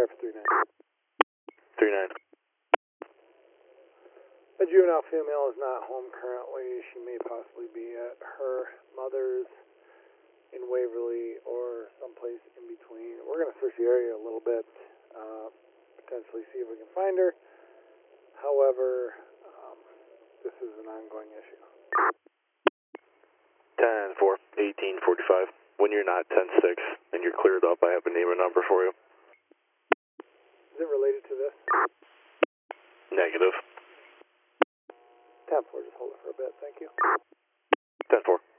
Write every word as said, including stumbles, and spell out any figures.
Verify for three nine. three nine. A juvenile female is not home currently. She may possibly be at her mother's in Waverly or someplace in between. We're going to search the area a little bit, uh, potentially see if we can find her. However, um, this is an ongoing issue. ten four, eighteen forty-five. When you're not ten six and you're cleared up, I have a name and number for you. Is it related to this? Negative. ten four, just hold it for a bit. Thank you. ten four.